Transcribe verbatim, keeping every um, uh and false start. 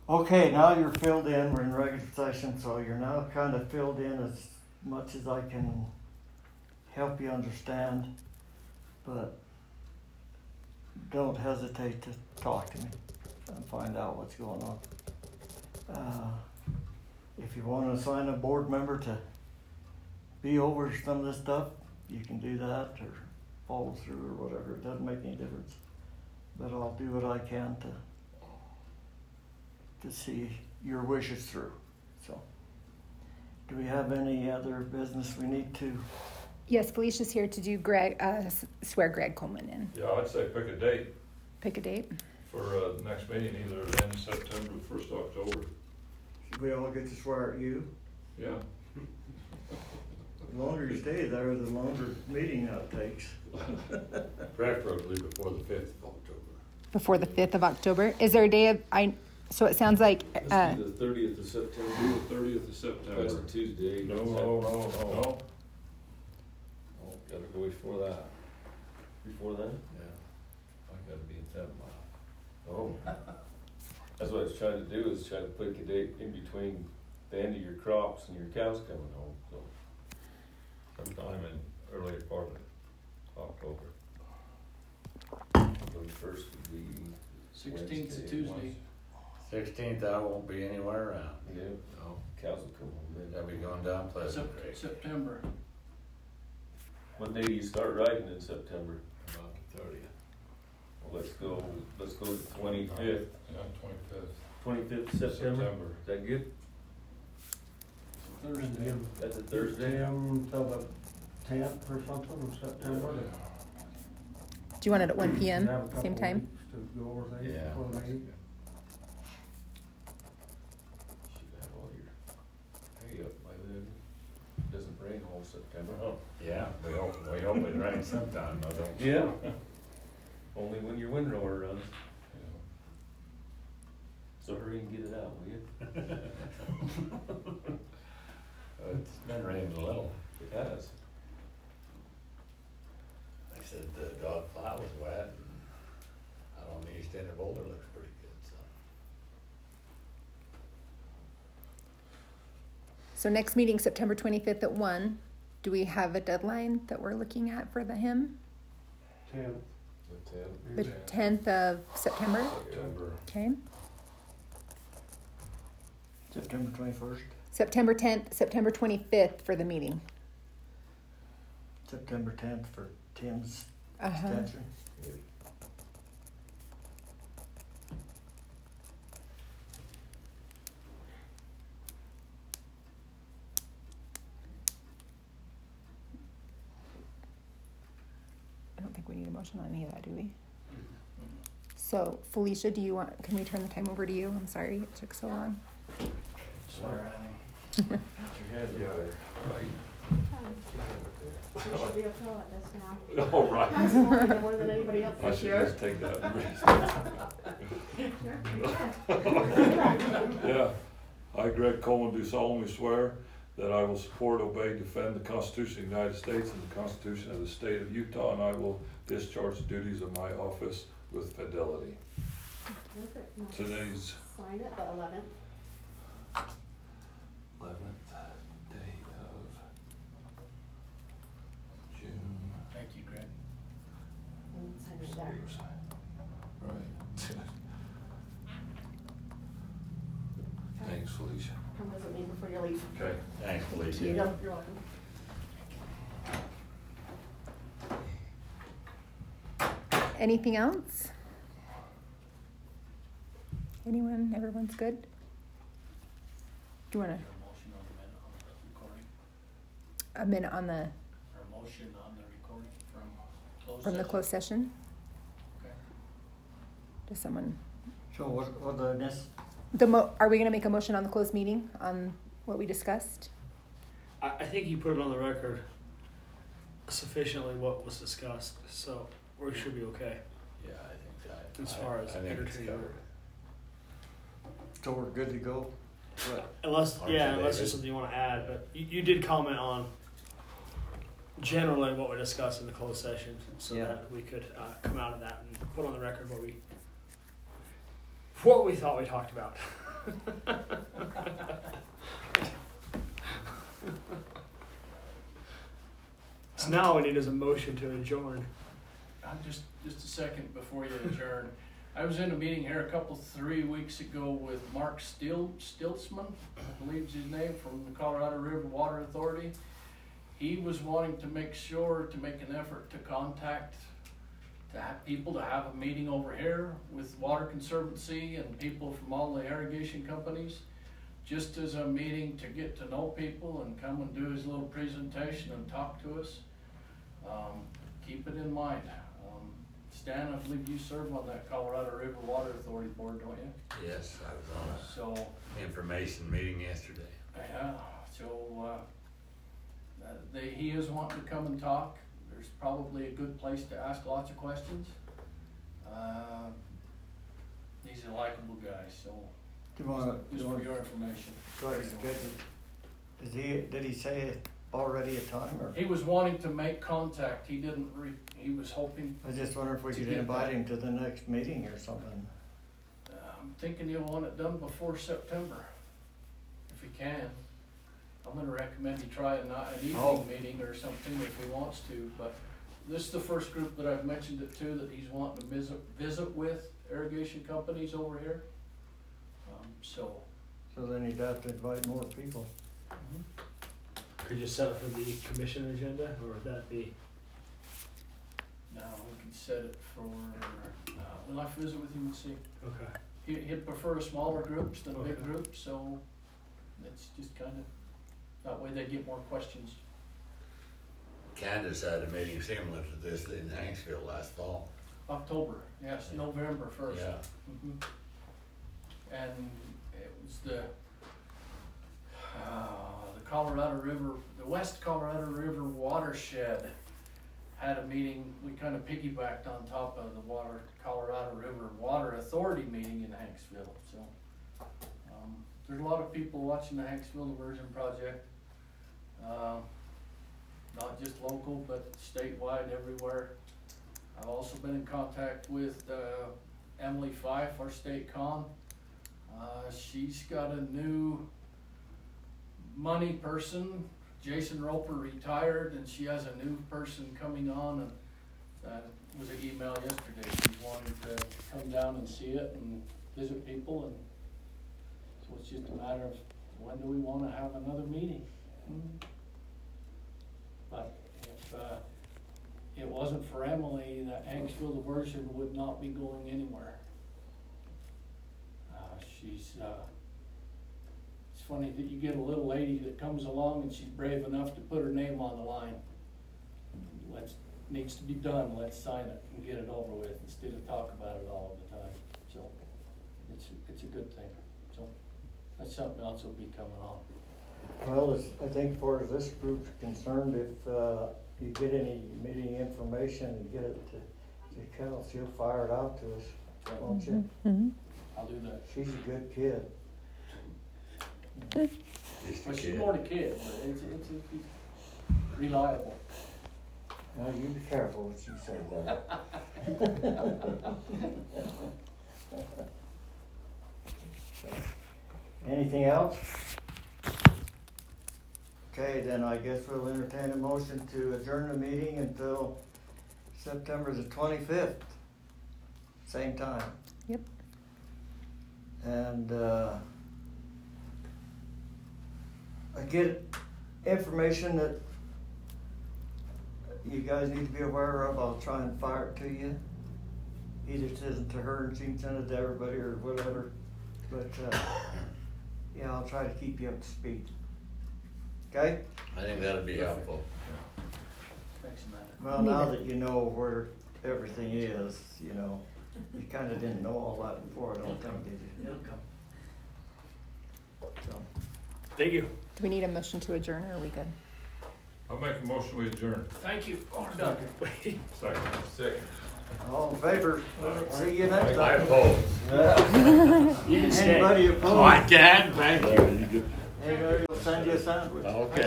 Okay, now you're filled in. We're in regular session, so you're now kind of filled in as much as I can help you understand. But don't hesitate to talk to me and find out what's going on. Uh, if you want to assign a board member to be over some of this stuff, you can do that, or follow through or whatever. It doesn't make any difference. But I'll do what I can to to see your wishes through. So, do we have any other business we need to? Yes, Felicia's here to do Greg, uh, swear Greg Coleman in. Yeah, I'd say pick a date Pick a date. for uh, the next meeting, either the end of September or first of October. Should we all get to swear at you? Yeah. The longer you stay there, the longer meeting that takes. Preferably before the fifth of October. Before the fifth of October. Is there a day of, I, so it sounds like, uh, Let's do the thirtieth of September. Do the thirtieth of September. That's a Tuesday. No, no, no, no. No? Oh, gotta go before that. Before then? Yeah. I gotta be in ten mile. Oh. That's what I was trying to do, is try to pick a date in between the end of your crops and your cows coming home, so. Sometime in earlier part of October. The first would be Sixteenth is Wednesday, Tuesday. Wednesday. Sixteenth, I won't be anywhere around. Yeah, No, cows will come home then. I'll be going down Pleasant Sep- Creek. September. What day do you start riding in September? About the thirtieth. Well, let's go, let's go to twenty-fifth, Yeah, twenty-fifth. twenty-fifth of September. September. Is that good? Thursday. That's a Thursday? Until the tenth or something of September. do you want it at one p m, same time? To go over things Yeah. before the meeting. Should have all your hay up by then. Doesn't rain all September, huh? Yeah, we hope, we hope it rains sometime, I don't. Yeah. Only when your windrower runs. So hurry and get it out, will you? It's been raining a little. It has. They said the dog flat was wet, and out on the east end of Boulder looks pretty good, so. So next meeting, September twenty-fifth at one. Do we have a deadline that we're looking at for the hymn? Tenth. The tenth. The tenth of September? September. Okay. September twenty-first. September tenth, September twenty-fifth for the meeting. September tenth for Tim's Uh-huh. extension. I don't think we need a motion on any of that, do we? So Felicia, do you want, can we turn the time over to you? I'm sorry it took so long. Swear Yeah, right. You should be a pro at this now. All right. I'm smarter more than anybody else I this should year. just take that risk. Sure. Yeah. I, Greg Coleman, do solemnly swear that I will support, obey, defend the Constitution of the United States and the Constitution of the State of Utah, and I will discharge the duties of my office with fidelity. Perfect. Now Today's Sign it the eleventh. eleventh day of June. Thank you, Greg. And sign it there. Right. Thanks, Felicia. Come visit me before you leave. Okay. Thanks, Felicia. you. Yep, you're welcome. Anything else? Anyone? Everyone's good? Do you want Is there a motion on the minute on the recording? a minute on the, Or a motion on the recording from closed from the session? closed session? Okay. Does someone, So what, what the next, the mo, are we gonna make a motion on the closed meeting on what we discussed? I, I think you put it on the record sufficiently what was discussed, so we should be okay. Yeah, I think that. As far as I think it's entertaining. covered. so we're good to go? Unless, Aren't yeah, you, unless David? there's something you want to add, but you, you did comment on generally what we discussed in the closed session, so Yeah. that we could uh, come out of that and put on the record what we what we thought we talked about. So now we need is a motion to adjourn. I'm just, just a second before you adjourn. I was in a meeting here a couple, three weeks ago with Mark Stil, Stiltzman, I believe is his name, from the Colorado River Water Authority. He was wanting to make sure, to make an effort to contact, to have people to have a meeting over here with Water Conservancy and people from all the irrigation companies, just as a meeting to get to know people and come and do his little presentation and talk to us. Um, keep it in mind. Um, Stan, I believe you serve on that Colorado River Water Authority board, don't you? Yes, I was So, on a information meeting yesterday. yeah, so, uh, uh, they, he is wanting to come and talk. There's probably a good place to ask lots of questions. Uh, he's a likable guy, so, Do you wanna, do just you for wanna, your information. try to schedule, is he, did he say already a time, or? He was wanting to make contact. He didn't re, he was hoping, I just wonder if we To could get invite that. him to the next meeting or something. uh, I'm thinking he'll want it done before September, if he can. I'm gonna recommend he try a not, an Oh. evening meeting or something if he wants to, but this is the first group that I've mentioned it to that he's wanting to visit, visit with irrigation companies over here. Um, so, So then he'd have to invite more people. Could you set it for the commission agenda, or would that be? now we can set it for, uh, we'll have to visit with him and see. Okay. He, he'd prefer smaller groups than big Okay. groups, so it's just kinda, that way they get more questions. Candace had a meeting similar to this in Hanksville last fall. October, yes, November first. Yeah. Mhm. And it was the, uh, the Colorado River, the West Colorado River Watershed had a meeting. We kind of piggybacked on top of the Water, Colorado River Water Authority meeting in Hanksville, so. Um, there's a lot of people watching the Hanksville Diversion Project. Uh, not just local, but statewide, everywhere. I've also been in contact with, uh, Emily Fife, our state con. Uh, she's got a new money person. Jason Roper retired, and she has a new person coming on, and that was an email yesterday. She wanted to come down and see it and visit people, and so it's just a matter of when do we wanna have another meeting? But if, uh, it wasn't for Emily, that Hanksville Diversion would not be going anywhere. Uh, she's, uh, it's funny that you get a little lady that comes along and she's brave enough to put her name on the line. Let's, needs to be done, let's sign it and get it over with instead of talk about it all the time. So, it's, it's a good thing, so, that's something else will be coming on. Well, as, I think as far as this group's concerned, if, uh, you get any meeting information and get it to, to Cal, she'll fire it out to us, won't you? Mm-hmm. I'll do that. She's a good kid. Just a Well, she's kid. more the kid, but it's, it's, it's reliable. Now, you be careful what you say there. Anything else? Okay, then I guess we'll entertain a motion to adjourn the meeting until September the twenty-fifth, same time. Yep. And, uh, I get information that you guys need to be aware of. I'll try and fire it to you. Either send it to her and she can send it to everybody or whatever. But, uh, yeah, I'll try to keep you up to speed. Okay? I think that'd be helpful. Thanks, Amanda. Well, now that you know where everything is, you know, you kinda didn't know all that before, I don't think, did you? It'll come. So, Thank you. Do we need a motion to adjourn, or are we good? I'll make a motion, we adjourn. Thank you. Oh, we're done. Second. Second. all in favor? See you next I time. oppose. You can stay. Anybody opposed? Oh, I can, thank you. Anybody will send you a sandwich. Okay.